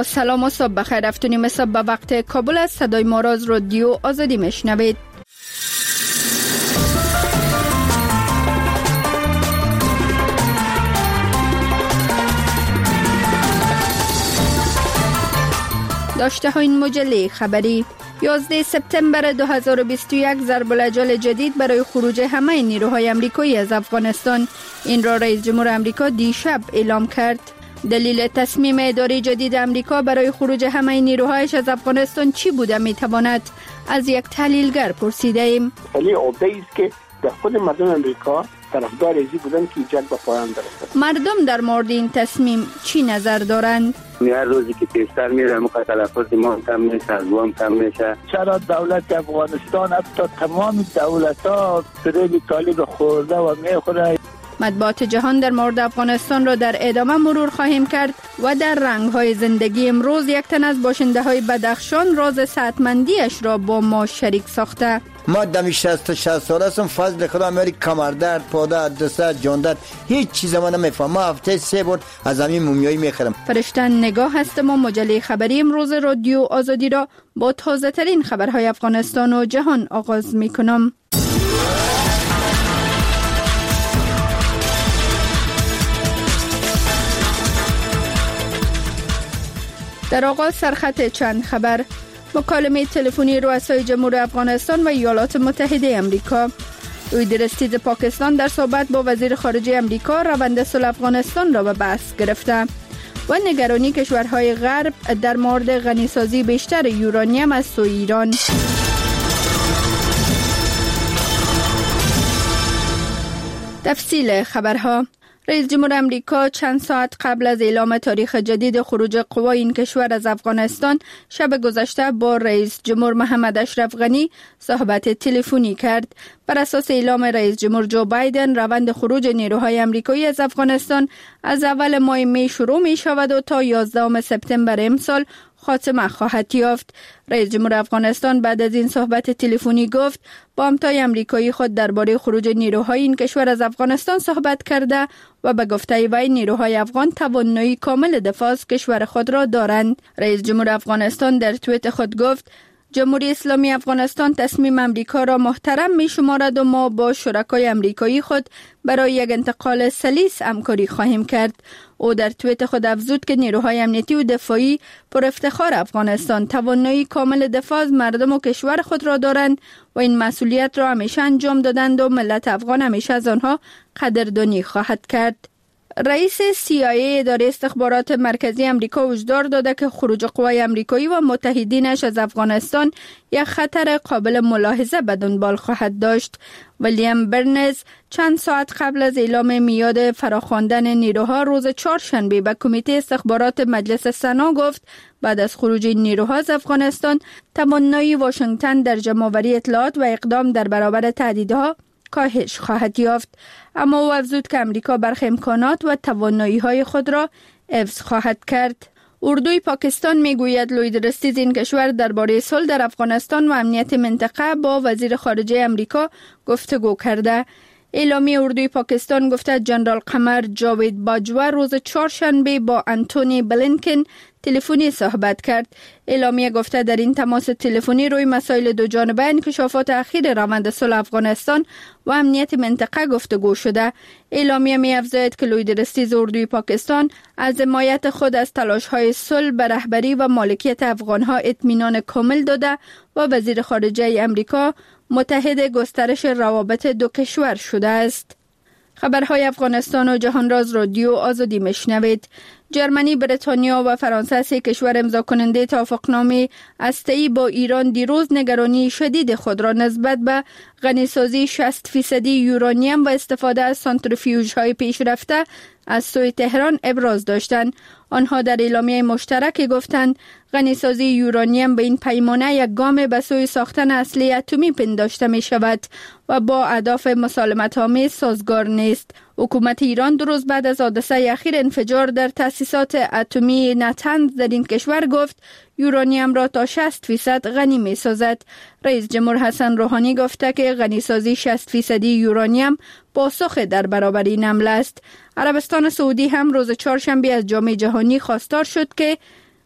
سلام و صبح بخیر. افتونیم صبح به وقت کابل است. صدای ما را از رادیو آزادی میشنوید. داشته ها این مجله خبری. 11 سپتامبر 2021 ضرب الاجل جدید برای خروج همه نیروهای آمریکایی از افغانستان. این را رئیس جمهور آمریکا دیشب اعلام کرد. دلیل تصمیم اداره جدید آمریکا برای خروج همه نیروهایش از افغانستان چی بوده میتواند؟ از یک تحلیلگر پرسیده ایم. ولی عهده است که در خود مردم آمریکا طرفدار ازی بودن که جنگ به پایان برسد. مردم در مورد این تصمیم چی نظر دارند؟ هر روزی که پیشتر میره موقع تلفظ ما کم میشه، از وام کم میشه. چرا دولت افغانستان حتی تمام دولت‌ها سریل طالب خورده و میخوره؟ مطبوعات جهان در مورد افغانستان را در ادامه مرور خواهیم کرد و در رنگ‌های زندگی امروز یک تن از باشنده‌های بدخشان راز صحتمندیش را با ما شریک ساخته. ما دمی 60 ساله هستم، فضل خدا میاری کمردرد، پادرد، دسترد، جاندرد، هیچ چیز ما نمیفهم. ما هفته 3 بار از همین مومیایی میخرم. فرشتن نگاه هستم و مجله خبری امروز رادیو آزادی را با تازه ترین خبرهای افغانستان و جهان آغاز میکنم. در آغاز سرخط چند خبر. مکالمه تلفنی رؤسای جمهور افغانستان و ایالات متحده آمریکا. لوید استیز پاکستان در صحبت با وزیر خارجه آمریکا روند صلح افغانستان را به بحث گرفته و نگرانی کشورهای غرب در مورد غنیسازی بیشتر یورانیم از سوی ایران. تفصیل خبرها. رئیس جمهور آمریکا چند ساعت قبل از اعلام تاریخ جدید خروج قوای این کشور از افغانستان شب گذشته با رئیس جمهور محمد اشرف غنی صحبت تلفنی کرد. بر اساس اعلام رئیس جمهور جو بایدن روند خروج نیروهای آمریکایی از افغانستان از اول ماه می شروع می شود و تا 11 سپتامبر امسال خاتمه خواهد یافت. رئیس جمهور افغانستان بعد از این صحبت تلفنی گفت با همتای آمریکایی خود درباره خروج نیروهای این کشور از افغانستان صحبت کرده و به گفته وی نیروهای افغان توانایی کامل دفاع از کشور خود را دارند. رئیس جمهور افغانستان در توییت خود گفت جمهوری اسلامی افغانستان تصمیم آمریکا را محترم می شمارد و ما با شرکای آمریکایی خود برای یک انتقال سلیس همکاری خواهیم کرد. او در توییت خود افزود که نیروهای امنیتی و دفاعی پر افتخار افغانستان توانایی کامل دفاع از مردم و کشور خود را دارند و این مسئولیت را همیشه انجام دادند و ملت افغان همیشه از آنها قدردانی خواهد کرد. رئیس CIA اداره استخبارات مرکزی آمریکا هشدار داده که خروج قوای آمریکایی و متحدینش از افغانستان یک خطر قابل ملاحظه به دنبال خواهد داشت. ویلیام برنز چند ساعت قبل از اعلام میعاد فراخواندن نیروها روز چهارشنبه به کمیته استخبارات مجلس سنا گفت بعد از خروج نیروها از افغانستان توانایی واشنگتن در جمع‌آوری اطلاعات و اقدام در برابر تهدیدها کاهش خواهد یافت. اما او افزود که امریکا برخی امکانات و توانایی‌های خود را حفظ خواهد کرد. اردوی پاکستان میگوید لوید استیز این کشور درباره صلح در افغانستان و امنیت منطقه با وزیر خارجه امریکا گفتگو کرده. اعلامیه اردوی پاکستان گفته جنرال قمر جاوید باجوه روز چهارشنبه با انتونی بلینکن تلفنی صحبت کرد. اعلامیه گفته در این تماس تلفنی روی مسائل دو جانبه انکشافات اخیر روند صلح افغانستان و امنیت منطقه گفتگو شده. اعلامیه می‌افزاید که لوید استیز اردوی پاکستان از حمایت خود از تلاش‌های صلح به رهبری و مالکیت افغان‌ها اطمینان کامل داده و وزیر خارجه امریکا متحد گسترش روابط دو کشور شده است. خبرهای افغانستان و جهان را از رادیو آزادی میشنوید. جرمنی، بریتانیا و فرانسه سه کشور امضا کننده توافقنامه هسته‌ای با ایران دیروز نگرانی شدید خود را نسبت به غنیسازی 60% یورانیم و استفاده از سانتریفیوژهای پیشرفته از سوی تهران ابراز داشتند. آنها در اعلامیه مشترک گفتند غنیسازی یورانیم به این پیمانه یک گام به سوی ساختن اسلحه اتمی پنداشته می شود و با اهداف مسالمت‌آمیز سازگار نیست. حکومت ایران 2 روز بعد از حادثه اخیر انفجار در تأسیسات اتمی نتنز در این کشور گفت یورانیم را تا 60% غنی می سازد. رئیس جمهور حسن روحانی گفته که غنیسازی 60% یورانیم پاسخ در برابر این حمله است. عربستان سعودی هم روز چهارشنبه از جامعه جهانی خواستار شد که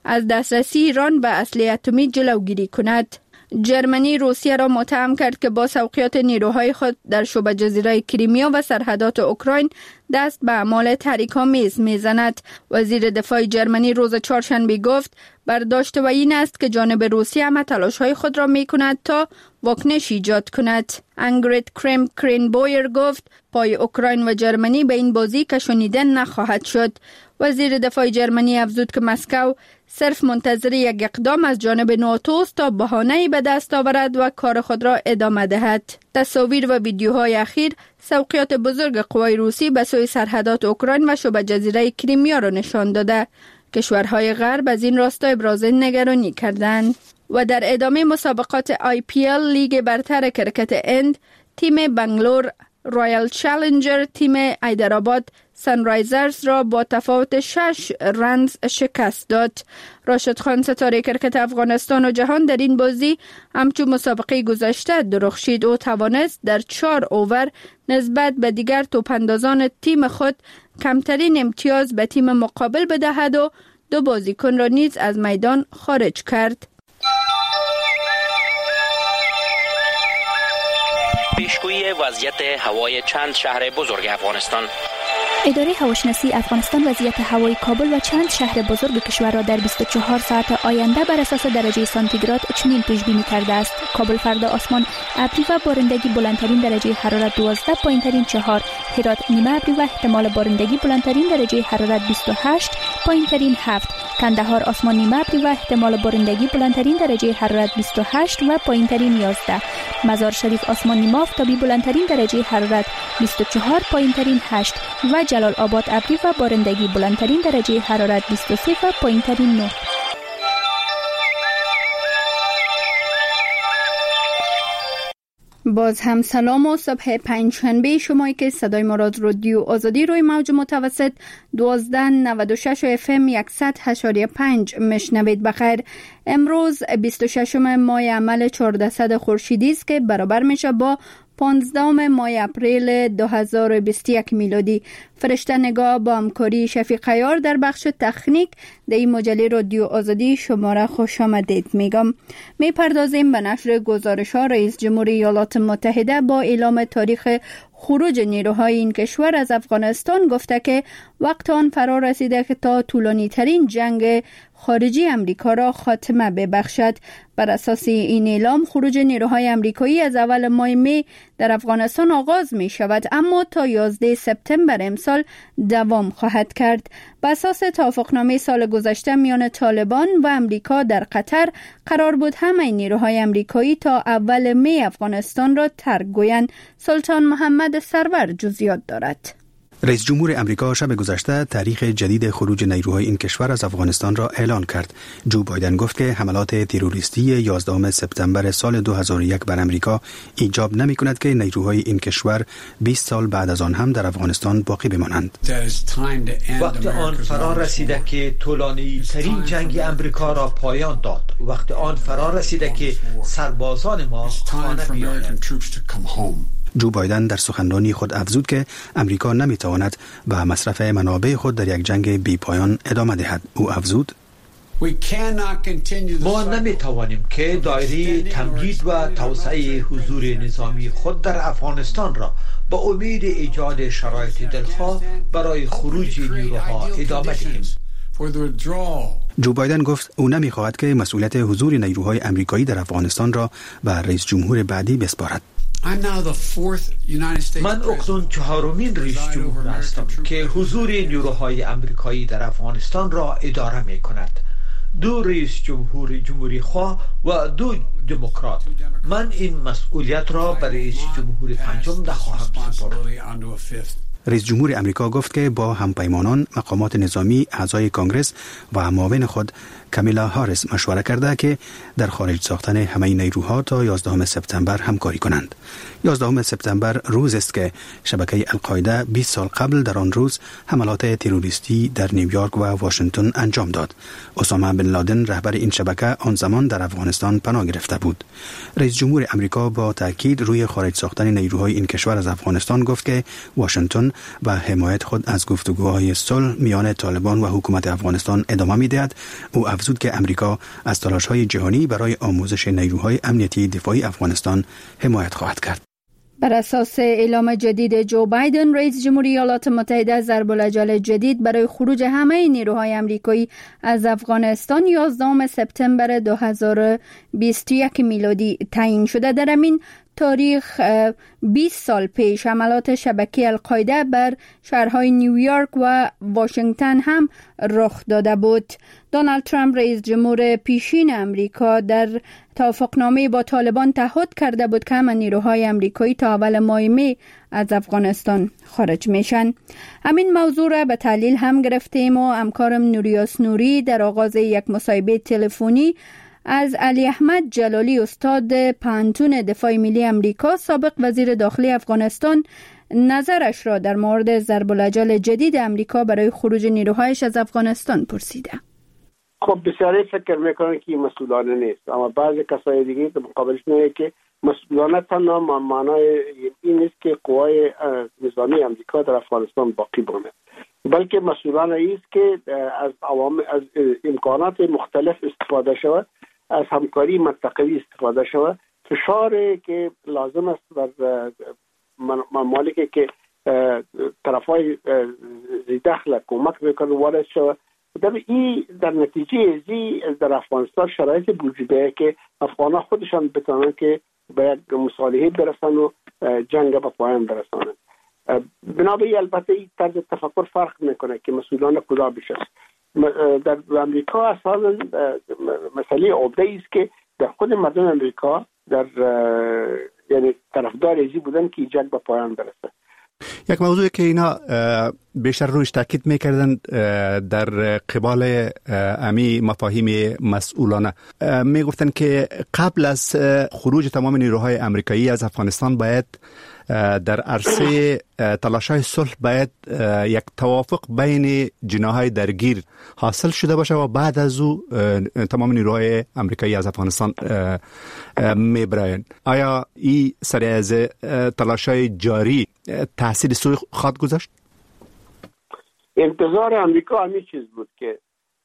از دسترسی ایران به اسلحه اتمی جلوگیری کند. جرمنی روسیه را متهم کرد که با سوقیات نیروهای خود در شبه جزیره کریمیا و سرحدات اوکراین دست به اعمال تحریک‌آمیز می‌زند. وزیر دفاع جرمنی روز چهارشنبه گفت برداشت و این است که جانب روسیه هم تلاش‌های خود را می‌کند تا واکنش ایجاد کند. انگریت کرینبویر گفت پای اوکراین و جرمنی به این بازی کشانیده نخواهد شد. وزیر دفاع جرمنی افزود که مسکو صرف منتظر یک اقدام از جانب ناتو است تا بهانه‌ای به دست آورد و کار خود را ادامه دهد. تصاویر و ویدیوهای اخیر سوقیات بزرگ قوای روسی به سوی سرحدات اوکراین و شبه جزیره کریمیا را نشان داده. کشورهای غرب از این راستا ابراز نگرانی کردند. و در ادامه مسابقات IPL لیگ برتر کرکت هند، تیم بنگلور رایل چالنجر تیم حیدرآباد سنرایزرز را با تفاوت 6 رنز شکست داد. راشد خان ستاره کرکت افغانستان و جهان در این بازی همچون مسابقه گذشته درخشید و توانست در 4 اوور نسبت به دیگر توپاندازان تیم خود کمترین امتیاز به تیم مقابل بدهد و 2 بازیکن را نیز از میدان خارج کرد. پیشگویی وضعیت هوای چند شهر بزرگ افغانستان. اداره هواشناسی افغانستان وضعیت هوای کابل و چند شهر بزرگ کشور را در 24 ساعت آینده بر اساس درجه سانتیگراد چنین پیش بینی کرده است. کابل فردا آسمان ابری و بارندگی بلندترین درجه حرارت 12، پایینترین 4. هرات نیمه ابری و احتمال بارندگی بلندترین درجه حرارت 28، پایینترین 7. کندهار آسمان نیمه ابری و احتمال بارندگی بلندترین درجه حرارت 28 و پایینترین 11. مزار شریف آسمان نیمه آفتابی بلندترین درجه حرارت 24، پایینترین 8 و جلال آباد ابری و بارندگی بلندترین درجه حرارت 23 و پایینترین 9. باز هم سلام و صبح پنجشنبه شمایی که صدای ما را از رادیو آزادی روی موج متوسط 1296 FM 100.5 میشنوید. بخیر. امروز 26 ماه اول 1400 خورشیدی است که برابر میشه با 15 ماه اپریل 2021 میلادی. فرشته نگاه با همکاری شفیق عیار در بخش تکنیک در این مجله رادیو آزادی شما را خوش آمدید میگم. میپردازیم به نشر گزارش‌ها. رئیس جمهوری ایالات متحده با اعلام تاریخ خروج نیروهای این کشور از افغانستان گفته که وقت آن فرا رسیده که تا طولانی ترین جنگ خارجی امریکا را خاتمه ببخشد. بر اساس این اعلام خروج نیروهای امریکایی از اول ماه می در افغانستان آغاز می شود، اما تا 11 سپتامبر امسال دوام خواهد کرد. بر اساس توافقنامه سال گذشته میان طالبان و امریکا در قطر قرار بود همه نیروهای امریکایی تا اول می افغانستان را ترک گویند. سلطان محمد سرور جزئیات دارد. رئیس جمهور امریکا شب گذشته تاریخ جدید خروج نیروهای این کشور از افغانستان را اعلان کرد. جو بایدن گفت که حملات تروریستی 11 سپتامبر سال 2001 بر امریکا ایجاب نمی کند که نیروهای این کشور 20 سال بعد از آن هم در افغانستان باقی بمانند. وقت آن فرا رسیده که طولانی ترین جنگ امریکا را پایان داد. وقت آن فرا رسیده که سربازان ما خانه بیایند. جو بایدن در سخنرانی خود افزود که امریکا نمیتواند به مصرف منابع خود در یک جنگ بی پایان ادامه دهد. او افزود: ما نمیتوانیم که دایره تمدید و توسعه حضور نظامی خود در افغانستان را با امید ایجاد شرایط دلخواه برای خروج نیروها ادامه دهیم. جو بایدن گفت او نمیخواهد که مسئولیت حضور نیروهای امریکایی در افغانستان را به رئیس جمهور بعدی بسپارد. من اکنون 4مین رئیس جمهور هستم که حضور نیروهای امریکایی در افغانستان را اداره می کند. 2 رئیس جمهوری خواه و 2 دموکرات. من این مسئولیت را به رئیس جمهور پنجم نخواهم سپرد. رئیس جمهور امریکا گفت که با همپیمانان، مقامات نظامی، اعضای کانگرس و معاون خود کامیلا هاریس مشوره کرده که در خارج ساختن همه نیروها تا 11 سپتامبر همکاری کنند. 11 سپتامبر روز است که شبکه القاعده 20 سال قبل در آن روز حملات تروریستی در نیویورک و واشنگتن انجام داد. اسامه بن لادن رهبر این شبکه آن زمان در افغانستان پناه گرفته بود. رئیس جمهور امریکا با تاکید روی خارج ساختن نیروهای این کشور از افغانستان گفت که واشنگتن و حمایت خود از گفتگوهای صلح میان طالبان و حکومت افغانستان ادامه می‌دهد. او افزود که امریکا از تلاش‌های جهانی برای آموزش نیروهای امنیتی دفاعی افغانستان حمایت خواهد کرد. بر اساس اعلام جدید جو بایدن، رئیس جمهوری ایالات متحده ضرب‌الاجل جدید برای خروج همه نیروهای آمریکایی از افغانستان 11 سپتامبر 2021 میلادی تعیین شده. در همین تاریخ 20 سال پیش حملات شبکه القاعده بر شهرهای نیویورک و واشنگتن هم رخ داده بود. دونالد ترامپ رئیس جمهور پیشین امریکا در توافقنامه با طالبان تعهد کرده بود که همه نیروهای امریکایی تا اول ماه می از افغانستان خارج میشن. همین موضوع را به تحلیل هم گرفتیم و همکارم نوریاس نوری در آغاز یک مصاحبه تلفنی از علی احمد جلالی، استاد پانتون دفاع ملی امریکا، سابق وزیر داخلی افغانستان، نظرش را در مورد ضرب‌الاجل جدید امریکا برای خروج نیروهایش از افغانستان پرسیده. خب بسیاری فکر میکنن که مسئولانه نیست، اما بعضی کسای دیگه در مقابلش میگه که مسئولانه تنها معنای این نیست که قوای نظامی امریکا در افغانستان باقی بماند، بلکه مسئولانه است که از امکانات مختلف استفاده شود، از همکاری منطقوی استفاده شود، فشاری که لازم است بر ممالکی که طرفای داخل کمک میکنه وارد شود. در نتیجه در افغانستان شرایط وجوده که افغانان خودشان بتونن که به یک مصالحه برسن و جنگ به پایان برسانند. بنابراین البته این طرز تفکر فرق میکنه که مسئولان کجا بشه. در امریکا اساساً مسئله عمده است که در خود مردم امریکا یعنی طرفدار ازی بودن که جنگ به پایان برسه. یک موضوعی که اینا بیشتر روش تاکید میکردن در قبال امی مفاهیم مسئولانه، میگفتن که قبل از خروج تمام نیروهای امریکایی از افغانستان باید در عرصه تلاش‌های صلح باید یک توافق بین جناح‌های درگیر حاصل شده باشه و بعد از او تمام نیروهای امریکایی از افغانستان میبرن. آیا این سری از تلاش‌های جاری تأثیر سوی خواهد گذاشت؟ انتظار امریکا همین چیز بود که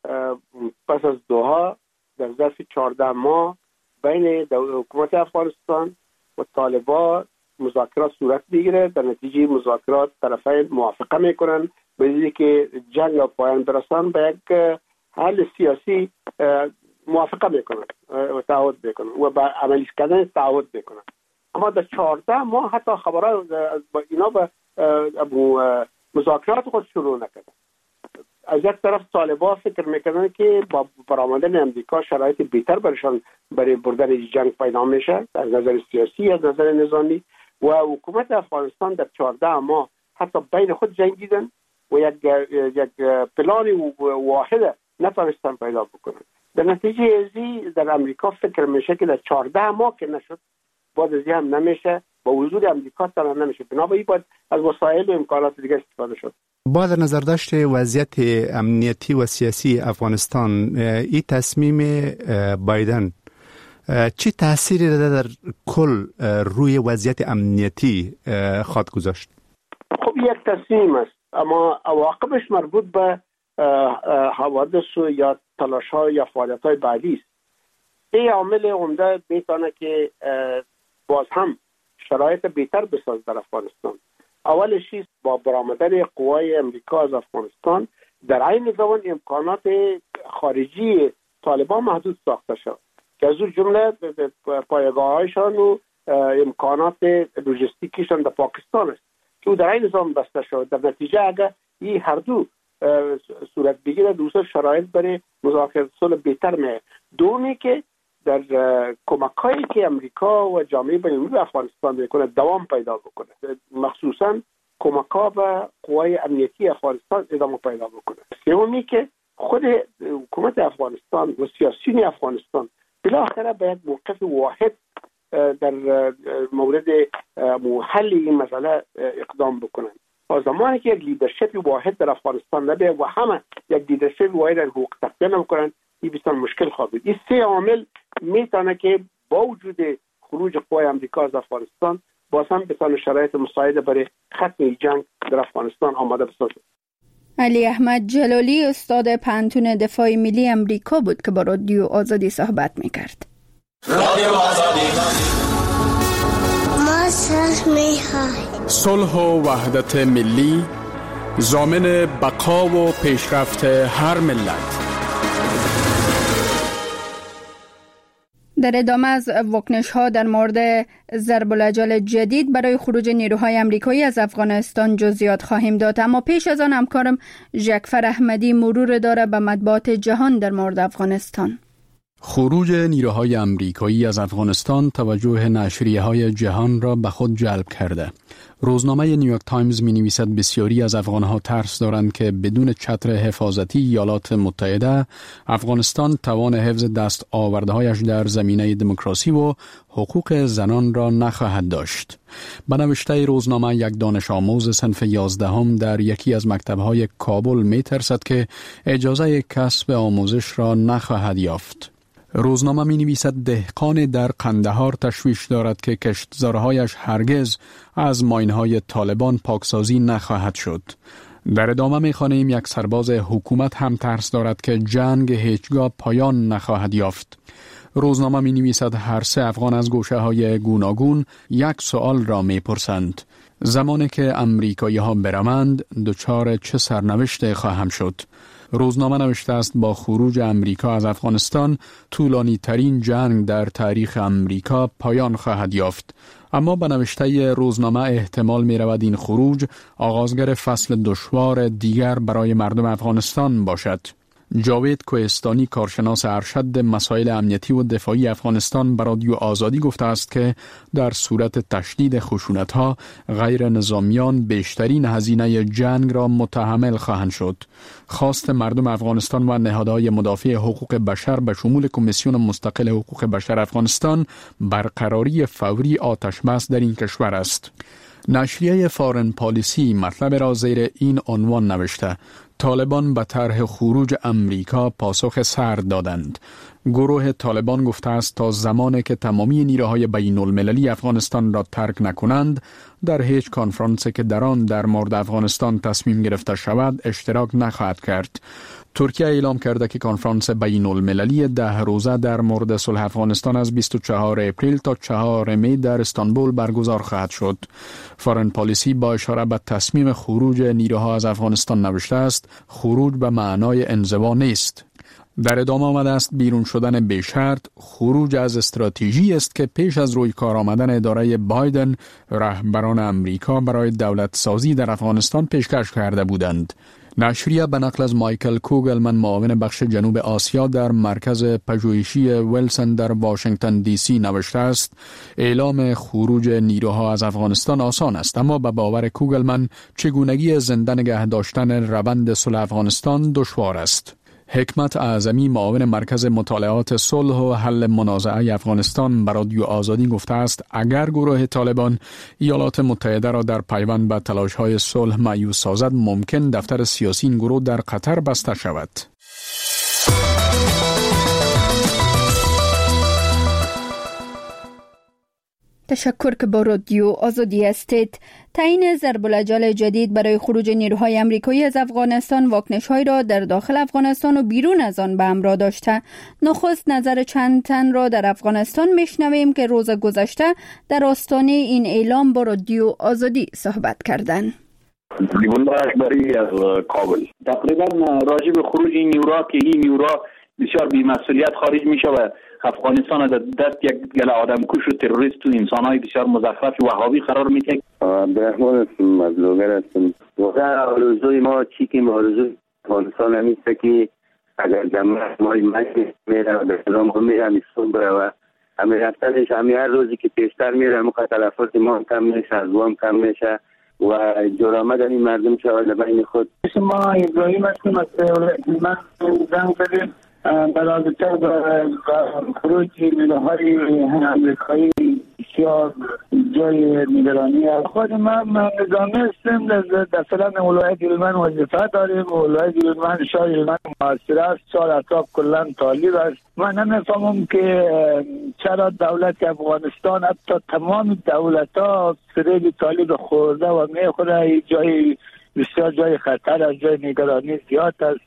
پس از دوها در ظرف 14 ماه بین حکومت افغانستان و طالبان مذاکرات صورت بگیره. در نتیجه مذاکرات طرفین موافقه میکنن به اینکه که جنگ را پایان برسان به یک حل سیاسی موافقه میکنن و تعهد میکنن و به عملی کردن تعهد میکنن. اما در 14 ماه حتی خبرها اینا به مذاکرات خود شروع نکردن. از یک طرف طالبان فکر میکنن که با برآمدن امریکا شرایط بهتر برشان برای بردن جنگ پیدا میشه از نظر سیاسی، از نظر نظامی، و حکومت افغانستان در 14 ماه حتی بین خود جنگیدن و یک پلان واحد نتونستن پیدا بکنن. در نتیجه ازی در امریکا فکر میشه که در 14 ماه که نشد بعد ازی هم نمیشه، با حضور امریکا تنها نمیشه، بنابراین باید از وسایل و امکانات دیگه استفاده شد. با در نظر داشت وضعیت امنیتی و سیاسی افغانستان، این تصمیم بایدن چی تأثیری در کل روی وضعیت امنیتی خواهد گذاشت؟ خب یک تصمیم است، اما عواقبش مربوط به حوادث یا تلاش‌ها یا فعالیت‌های بعدی است. این عامل عمده میتونه که باز هم شرایط بهتر بسازد در افغانستان. اولش است با برآمدن قوای امریکا از افغانستان در عین زمان امکانات خارجی طالبان محدود ساخته شد که از اون جمله پایگاه‌هایشان و امکانات لوجستیکیشان در پاکستان است که در عین زمان بسته شد. در نتیجه اگر این هر دو صورت بگیره دوسر شرایط برای مذاکرات صلح بهتر میشه. دومی که در کمک‌هایی که امریکا و جامعه بین‌المللی به افغانستان میکنه دوام پیدا بکنه، مخصوصا کمک‌ها به قوای امنیتی افغانستان ادامه پیدا بکنه. سومی که خود حکومت افغانستان و سیاسیون افغانستان بالاخره باید موقف واحد در مورد حل این مسئله اقدام بکنن. تا زمانی که یک لیدرشپ واحد در افغانستان نبه و همه یک لیدرشپ واحد حقوق تقویت نمیکنن، این بسیار مشکل خواهد بود. این سه عامل میتونه که با وجود خروج قوای امریکا از افغانستان باز هم بتونه شرایط مساعد برای ختم جنگ در افغانستان آماده بسازه. علی احمد جلالی استاد پانتون دفاع ملی امریکا بود که با رادیو آزادی صحبت میکرد. رادیو آزادی ما صلح و وحدت ملی ضامن بقا و پیشرفت هر ملت. در ادامه از واکنش ها در مورد ضرب الاجل جدید برای خروج نیروهای امریکایی از افغانستان جزئیات خواهیم داد، اما پیش از آن همکارم ژکفر احمدی مرور داره به مطبوعات جهان در مورد افغانستان. خروج نیروهای امریکایی از افغانستان توجه نشریه‌های جهان را به خود جلب کرده. روزنامه نیویورک تایمز می‌نویسد بسیاری از افغان‌ها ترس دارند که بدون چتر حفاظتی ایالات متحده افغانستان توان حفظ دست آورده‌هایش در زمینه دموکراسی و حقوق زنان را نخواهد داشت. به نوشته روزنامه، یک دانش آموز صنف 11 در یکی از مکتب‌های کابل می‌ترسد که اجازه کسب آموزش را نخواهد یافت. روزنامه می نویسد دهقان در قندهار تشویش دارد که کشتزارهایش هرگز از ماینهای طالبان پاکسازی نخواهد شد. در ادامه می خوانیم یک سرباز حکومت هم ترس دارد که جنگ هیچگاه پایان نخواهد یافت. روزنامه می نویسد هر سه افغان از گوشه های گوناگون یک سوال را می پرسند: زمانی که امریکایی ها برمند دچار چه سرنوشت خواهم شد؟ روزنامه نوشته است با خروج امریکا از افغانستان طولانی ترین جنگ در تاریخ امریکا پایان خواهد یافت. اما به نوشته روزنامه احتمال می رود این خروج آغازگر فصل دشوار دیگر برای مردم افغانستان باشد. جاوید کوهستانی، کارشناس ارشد مسائل امنیتی و دفاعی افغانستان، به رادیو آزادی گفته است که در صورت تشدید خشونت‌ها غیر نظامیان بیشترین هزینه جنگ را متحمل خواهند شد. خواست مردم افغانستان و نهادهای مدافع حقوق بشر به شمول کمیسیون مستقل حقوق بشر افغانستان برقراری فوری آتش بس در این کشور است. نشریه فارن پالیسی مطلب را زیر این عنوان نوشته: طالبان به طرح خروج امریکا پاسخ سرد دادند. گروه طالبان گفته است تا زمانی که تمامی نیروهای بین المللی افغانستان را ترک نکنند در هیچ کنفرانسی که در آن در مورد افغانستان تصمیم گرفته شود اشتراک نخواهد کرد. ترکیه اعلام کرده که کنفرانس بین المللی 10 روزه در مورد صلح افغانستان از 24 اپریل تا 4 می در استانبول برگزار خواهد شد. فارن پالیسی با اشاره به تصمیم خروج نیروها از افغانستان نوشته است: خروج به معنای انزوا نیست. در ادامه آمده است بیرون شدن به شرط خروج از استراتژی است که پیش از روی کار آمدن اداره بایدن رهبران امریکا برای دولت سازی در افغانستان پیشکش کرده بودند. نشریه به نقل از مایکل کوگلمن، معاون بخش جنوب آسیا در مرکز پژوهشی ویلسون در واشنگتن دی سی نوشته است: اعلام خروج نیروها از افغانستان آسان است، اما به باور کوگلمن چگونگی زنده نگه داشتن روند صلح افغانستان دشوار است. حکمت اعظمی، معاون مرکز مطالعات صلح و حل منازعه افغانستان، به رادیو آزادی گفته است اگر گروه طالبان ایالات متحده را در پیوند به تلاش‌های صلح مایوس سازد، ممکن دفتر سیاسی این گروه در قطر بسته شود. تشکر که با رادیو آزادی هستید. تعیین ضرب الاجل جدید برای خروج نیروهای امریکایی از افغانستان واکنش‌هایی را در داخل افغانستان و بیرون از آن به همراه داشته. نخست نظر چند تن را در افغانستان میشنویم که روز گذشته در آستانه این اعلام با رادیو آزادی صحبت کردند. لیبون اکبری از کابل. تقریبا راجع به خروج این نیروها که این نیروها بسیار بی‌مسئولیت خارج میشه و افغانستان در دست یک گله آدمکش و تروریست و انسان‌های بسیار مزخرف وهابی قرار میده. عبدالرحمن هستم از لوگر هستم. واقعا آرزوی ما چی که آرزوی افغانستان همیشه که اگر جمعیت ما میره و به سلام هم میره همیستون بره و همه رفتنش همه هر روزی که پیشتر میره همه تلفات ما هم کم میشه، از هم کم میشه و جرامه در این مردم شاید بین خود. ما ابراهیم هستم از من زنگ بدیم برادرتر به خروج نیروهای امریکایی بسیار جای نگرانی است. خود من نظامی هستم، در فلان ولایت هلمند وظیفه داریم. ولایت هلمند شاه هلمند معاصر است، 4 اطراف کلا طالب است. من نمیفهمم که چرا دولت افغانستان حتی تمام دولت‌ها فریب طالب خورده و میخوره جای بسیار جای خطر است، جای نگرانی زیاد است.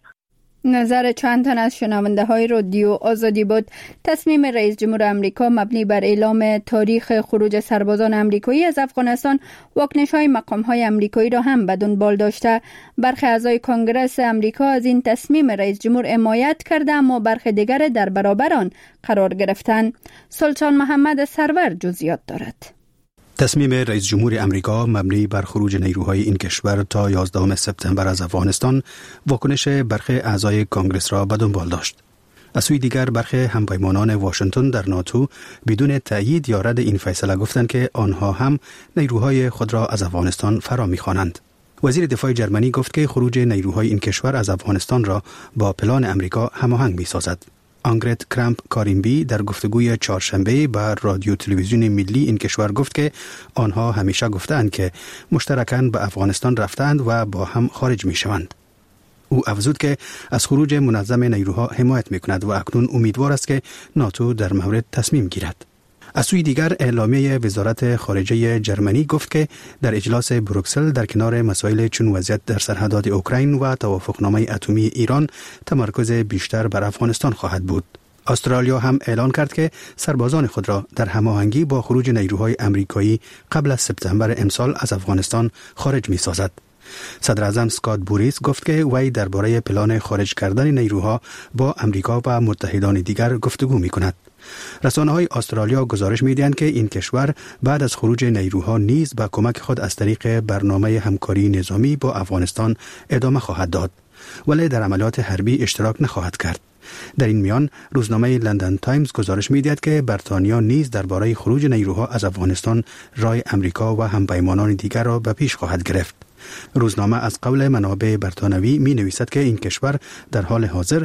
نظر چند تن از شنونده های رادیو آزادی بود. تصمیم رئیس جمهور آمریکا مبنی بر اعلام تاریخ خروج سربازان آمریکایی از افغانستان واکنش های مقام های آمریکایی را هم به دنبال داشته. برخی اعضای کنگره آمریکا از این تصمیم رئیس جمهور حمایت کرده، اما برخی دیگر در برابر آن قرار گرفتند. سلطان محمد سرور جزئیات دارد. تصمیم رئیس جمهور امریکا مبنی بر خروج نیروهای این کشور تا 11 سپتامبر از افغانستان واکنش برخی اعضای کنگره را به دنبال داشت. از سوی دیگر برخی همپیمانان واشنگتن در ناتو بدون تأیید یا رد این فیصله گفتند که آنها هم نیروهای خود را از افغانستان فرا می‌خوانند. وزیر دفاع جرمنی گفت که خروج نیروهای این کشور از افغانستان را با پلان امریکا هماهنگ می‌سازد. آنگرت کرامپ کاریمبی در گفتگوی چهارشنبه با رادیو تلویزیون ملی این کشور گفت که آنها همیشه گفتند که مشترکاً به افغانستان رفتند و با هم خارج می شوند. او افزود که از خروج منظم نیروها حمایت می کند و اکنون امیدوار است که ناتو در مورد تصمیم گیرد. از سوی دیگر اعلامیه وزارت خارجه جرمنی گفت که در اجلاس بروکسل در کنار مسائل چون وضعیت در سرحدات اوکراین و توافقنامه اتمی ایران تمرکز بیشتر بر افغانستان خواهد بود. استرالیا هم اعلان کرد که سربازان خود را در هماهنگی با خروج نیروهای آمریکایی قبل از سپتامبر امسال از افغانستان خارج می سازد. صدر اعظم اسکات بوریس گفت که وی درباره پلان خارج کردن نیروها با امریکا و متحدان دیگر گفتگو می کند. رسانه‌های استرالیا گزارش می‌دهند که این کشور بعد از خروج نیروها نیز به کمک خود از طریق برنامه همکاری نظامی با افغانستان ادامه خواهد داد، ولی در عملیات حربی اشتراک نخواهد کرد. در این میان روزنامه لندن تایمز گزارش می‌دهد که بریتانیا نیز درباره خروج نیروها از افغانستان رای امریکا و همپیمانان دیگر را به پیش خواهد گرفت. روزنامه از قول منابع بریتانوی می نویسد که این کشور در حال حاضر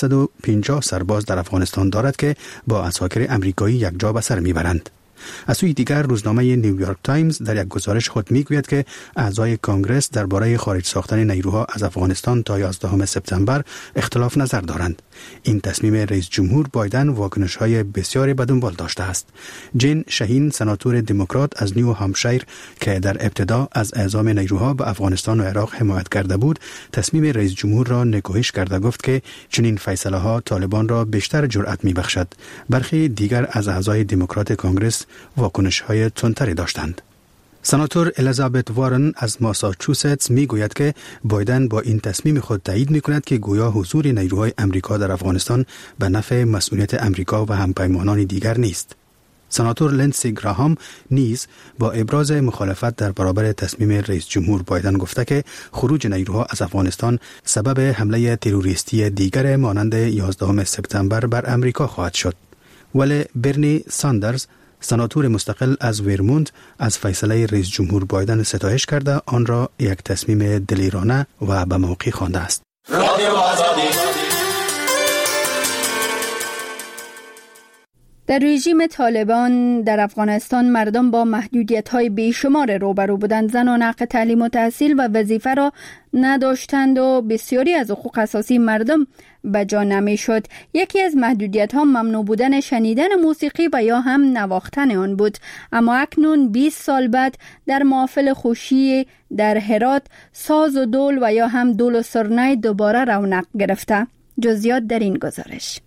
750 سرباز در افغانستان دارد که با عساکر امریکایی یکجا به سر میبرند. از سوی دیگر روزنامه نیویورک تایمز در یک گزارش خود میگوید که اعضای کنگره درباره خارج ساختن نیروها از افغانستان تا 11 سپتامبر اختلاف نظر دارند. این تصمیم رئیس جمهور بایدن واکنش‌های بسیاری به دنبال داشته است. جین شاهین سناتور دموکرات از نیو همشایر که در ابتدا از اعزام نیروها به افغانستان و عراق حمایت کرده بود، تصمیم رئیس جمهور را نکوهش کرده گفت که چنین فیصله‌ها طالبان را بیشتر جرأت می‌بخشد. برخی دیگر از اعضای دموکرات کنگره واکنش‌های تندتری داشتند. سناتور الیزابت وارن از ماساچوستس میگوید که بایدن با این تصمیم خود تایید میکند که گویا حضور نیروهای امریکا در افغانستان به نفع مسئولیت امریکا و همپیمانان دیگر نیست. سناتور لندسی گراهام نیز با ابراز مخالفت در برابر تصمیم رئیس جمهور بایدن گفته که خروج نیروها از افغانستان سبب حمله تروریستی دیگر مانند 11 سپتامبر بر امریکا خواهد شد. ولی برنی ساندرز سناتور مستقل از ویرمونت از فیصله رئیس جمهور بایدن ستایش کرده آن را یک تصمیم دلیرانه و به موقع خوانده است. در رژیم طالبان در افغانستان مردم با محدودیت‌های بیشمار روبرو بودند. زنان حق تعلیم و تحصیل و وظیفه را نداشتند و بسیاری از حقوق اساسی مردم به جا نمی‌شد. یکی از محدودیت‌ها ممنوع بودن شنیدن موسیقی و یا هم نواختن آن بود. اما اکنون 20 سال بعد در محافل خوشی در هرات ساز و دول و یا هم دول و سرنای دوباره رونق گرفته. جزئیات در این گزارش.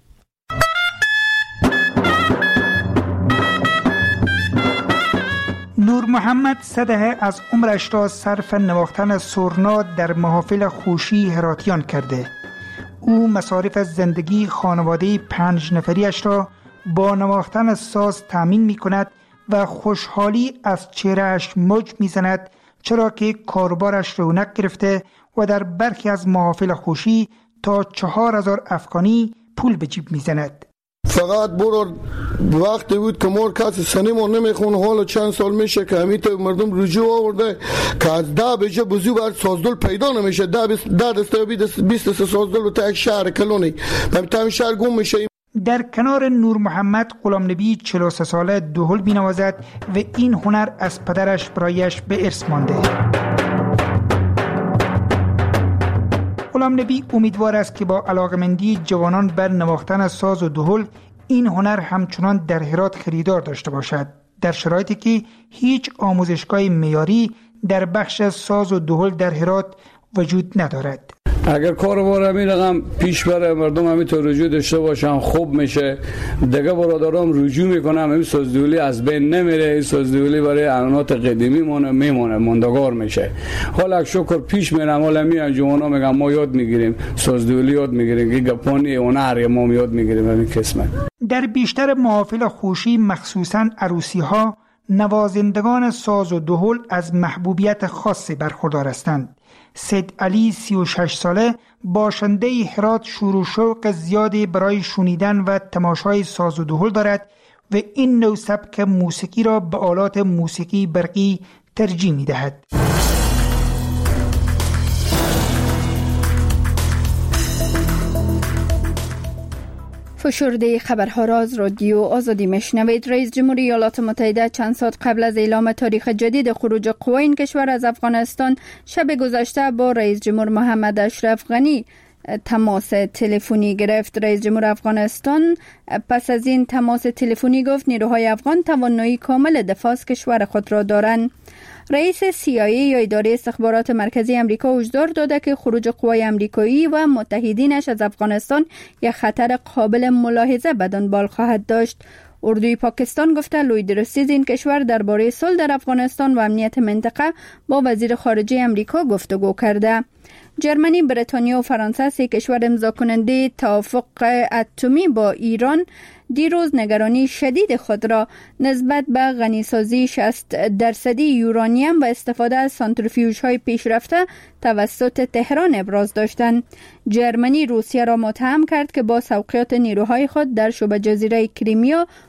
نور محمد صدهه از عمرش را صرف نواختن سرنا در محافل خوشی هراتیان کرده. او مصارف زندگی خانواده 5 نفریش را با نواختن ساز تامین می کند و خوشحالی از چهرهش موج می زند، چرا که کاربارش رونق گرفته و در برخی از محافل خوشی تا 4000 افغانی پول به جیب می زند. فقط برو وقتی بود که مور کسی سنیمون نمیخونه، حالا چند سال میشه که همیت مردم رجوع آورده که از 10 بجه بزیو برد سازدل پیدا نمیشه. 10 دسته 20 سازدل و تا یک شهر کلونی همین شهر گم میشه. در کنار نور محمد غلام نبی 43 ساله دهل بینوازد و این هنر از پدرش برایش به ارث مانده. غلام نبی امیدوار است که با علاقمندی جوانان بر نواختن ساز و دهل این هنر همچنان در هرات خریدار داشته باشد، در شرایطی که هیچ آموزشگاه معیاری در بخش ساز و دهل در هرات وجود ندارد. اگر کاروبار همین رقم پیش بره، مردم همینطور رجوع داشته باشن، خوب میشه. دیگه برادرام رجوع میکنن، همین سازدهلی از بین نمیره. این سازدهلی برای عنعنات قدیمی میمونه، ماندگار میشه. حالا شکر پیش میرم، حالا می انجمنا میگم ما یاد میگیریم، سازدهلی یاد میگیریم، که گپانی هنر ما یاد میگیریم همین قسمت. در بیشتر محافل خوشی مخصوصاً عروسی ها، نوازندگان ساز و دهل از محبوبیت خاصی برخوردار هستند. سید علی 36 ساله باشنده هرات شور و شوق زیادی برای شنیدن و تماشای ساز و دهل دارد و این نوع سبک موسیقی را به آلات موسیقی برقی ترجیح می دهد. فشرده خبرها را از رادیو آزادی میشنوید. رئیس جمهوری ایالات متحده چند ساعت قبل از اعلام تاریخ جدید خروج قوای این کشور از افغانستان شب گذشته با رئیس جمهور محمد اشرف غنی تماس تلفنی گرفت. رئیس جمهور افغانستان پس از این تماس تلفنی گفت نیروهای افغان توانایی کامل دفاع از کشور خود را دارند. رئیس CIA یا اداره استخبارات مرکزی امریکا هشدار داده که خروج قوای امریکایی و متحدینش از افغانستان یک خطر قابل ملاحظه به دنبال خواهد داشت. اردوی پاکستان گفته لوید رسیز این کشور درباره صلح در افغانستان و امنیت منطقه با وزیر خارجه امریکا گفتگو کرده. جرمنی، بریتانیا و فرانسه، سه کشور امضا کننده توافق اتمی با ایران، دیروز نگرانی شدید خود را نسبت به غنیسازی 60% یورانیم و استفاده از سانتریفیوژهای پیشرفته توسط تهران ابراز داشتند. جرمنی روسیه را متهم کرد که با سوقیات نیروهای خود در شبه جزیره کریمیا